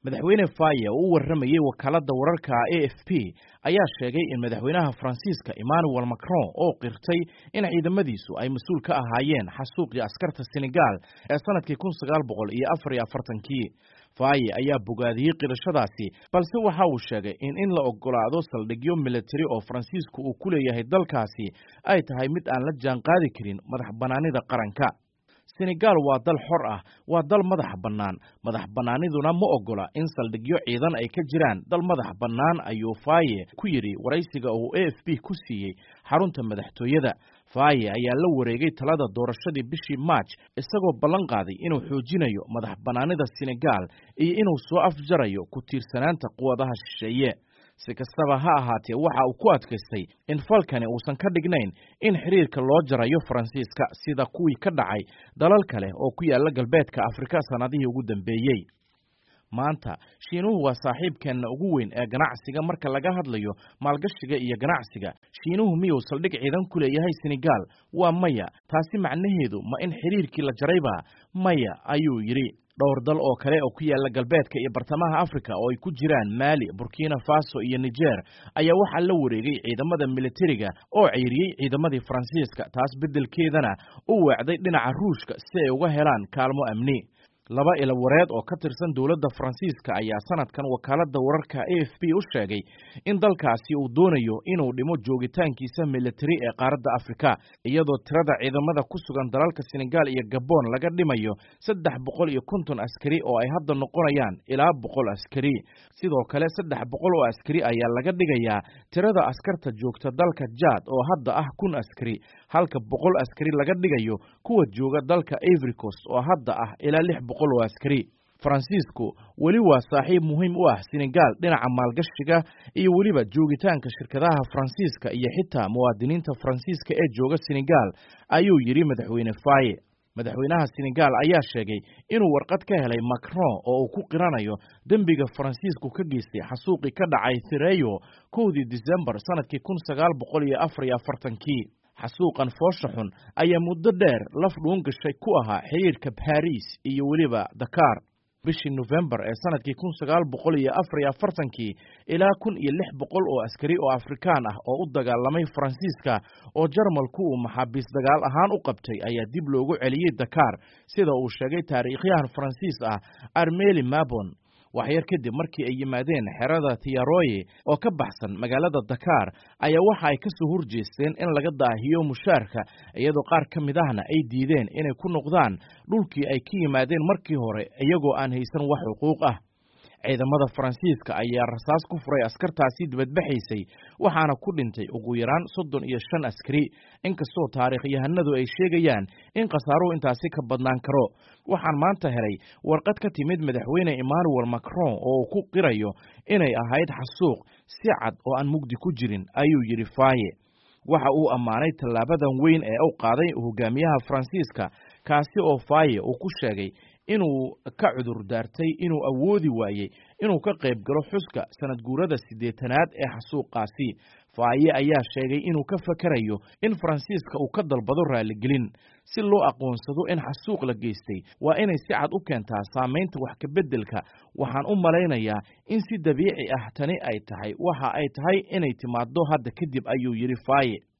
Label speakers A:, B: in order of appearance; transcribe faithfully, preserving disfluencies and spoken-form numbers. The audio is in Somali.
A: madaxweyne Faye oo u waramayay wakaaladda wararka A F P ayaa sheegay in madaxweynaha Faransiiska Emmanuel Macron oo qirtay in ciidamadiisu ay mas'uul ka ahaayeen xasuuqii askarta Senegal ee sanadkii kun sagaal boqol iyo afar iyo afartan-kii. Faye ayaa bogaadiyay qirashadaasi, balse waxa uu sheegay in in la ogolaado saldhigyo military oo Faransiisku uu ku leeyahay dalkaasi ay tahay mid aan la jaan qaadi karin madax banaanida qaranka. Senegal waa dal xor ah, waa dal madax bannaan. Madax bannaaniduna ma ogola in saldhigyo ciidan ay ka jiraan dal madax bannaan, ayuu Faye ku yidhi waraysiga uu A F P ku siiyey xarunta madaxtooyada. Faye ayaa la wareegay talada doorashadii bishii March isagoo ballan qaaday inuu xoojinayo madax bannaanida Senegal iyo inuu soo afjarayo ku tiirsanaanta quwadaha shisheeye. Si kastaba ha ahaatee, waxa uu ku adkaystay in falkani uusan ka dhignayn in xiriirka loo jarayo Faransiiska sida kuwii ka dhacay dalal kale oo ku yaala galbeedka Afrika sanadihii ugu dambeeyey. Maanta, Shiinuhu waa saaxiibkeena ugu weyn ee ganacsiga marka laga hadlayo maalgashiga iyo ganacsiga. Shiinuhu miyuu saldhig ciidan ku leeyahay Senegal? Waa maya. Taasi macnaheedu ma in xiriirkii la jarayba? Maya, ayuu yidhi. dhowr dal oo kale oo ku yaala galbeedka iyo bartamaha Afrika oo ay ku jiraan Mali, Burkina Faso iyo Niger ayaa waxa la wareegay ciidamada militariga oo ceyriyay ciidamadii Faransiiska, taas bedelkeedana u weecday dhinaca Ruushka si ay uga helaan kaalmo amni. Laba ilo wareed oo ka tirsan dawladda Faransiiska ayaa sanadkan wakaaladda wararka A F P u sheegay in dalkaasi uu doonayo inuu dhimo joogitaankiisa military ee qaaradda Afrika, iyadoo tirada ciidamada ku sugan dalalka Senegal iyo Gabon laga dhimayo saddex boqol iyo konton askari oo ay hadda noqonayaan ilaa boqol askari. Sidoo kale saddex boqol oo askari ayaa laga dhigayaa tirada askarta joogta dalka Chad oo hadda ah kun askari, halka boqol askari laga dhigayo kuwa jooga dalka Ivory Coast oo hadda ah ilaa lix boqol oo askari. Faransiisku weli waa saaxiib muhiim u ah Senegal dhinaca maalgashiga iyo weliba joogitaanka shirkadaha Faransiiska iyo xitaa muwaadiniinta Faransiiska ee jooga Senegal, ayuu yidhi madaxweyne Faye. Madaxweynaha Senegal ayaa sheegay inuu warqad ka helay Macron oo uu ku qiranayo dembiga Faransiisku ka geystay xasuuqii ka dhacay Thireyo kowdii December sanadkii kun sagaal boqol iyo afar iyo afartan-kii. xasuuqan foosha xun ayaa muddo dheer laf dhuun gashay ku ahaa xiriirka Paris iyo weliba Dakar. bishii November ee sanadkii kun sagaal boqol iyo afar iyo afartan-kii ilaa kun iyo lix boqol oo askari oo Afrikaan ah oo u dagaalamay Faransiiska oo Jarmalku uu maxaabiis dagaal ahaan u qabtay ayaa dib loogu celiyay Dakar, sida uu sheegay taariikhyahan Faransiis ah Armeli Mabon. waxyar kadib markii ay yimaadeen xerada Thiaroye oo ka baxsan magaalada Dakar ayaa waxa ay ka soo horjeesteen in laga daahiyo mushaarka, iyadoo qaar ka mid ahna ay diideen inay ku noqdaan dhulkii ay ka yimaadeen markii hore iyagoo aan haysan wax xuquuq ah. ciidamada Faransiiska ayaa rasaas ku furay askartaasi dibadbaxaysay, waxaana ku dhintay ugu yaraan soddon iyo shan askari, inkastoo taariikhyahanadu ay sheegayaan in khasaaruhu intaasi ka badnaan karo. waxaan maanta helay warqad ka timid madaxweyne Emmanuel Macron oo uu ku qirayo inay ahayd xasuuq si cad oo aan mugdi ku jirin, ayuu yidhi Faye. waxa uu ammaanay tallaabadan weyn ee uu qaaday hogaamiyaha Faransiiska, kaasi oo Faye uu ku sheegay inuu ka cudur daartay inuu awoodi waayey inuu ka qayb galo xuska sanad guurada siddeetanaad ee xasuuqaasi. Faye ayaa sheegay inuu ka fakarayo in Faransiiska uu ka dalbado raaligelin si loo aqoonsado in xasuuq la geystay. waa inay si cad u keentaa saamaynta wax ka beddelka. waxaan u malaynayaa in si dabiici ah tani ay tahay waxa ay tahay inay timaado hadda kadib, ayuu yidhi Faye.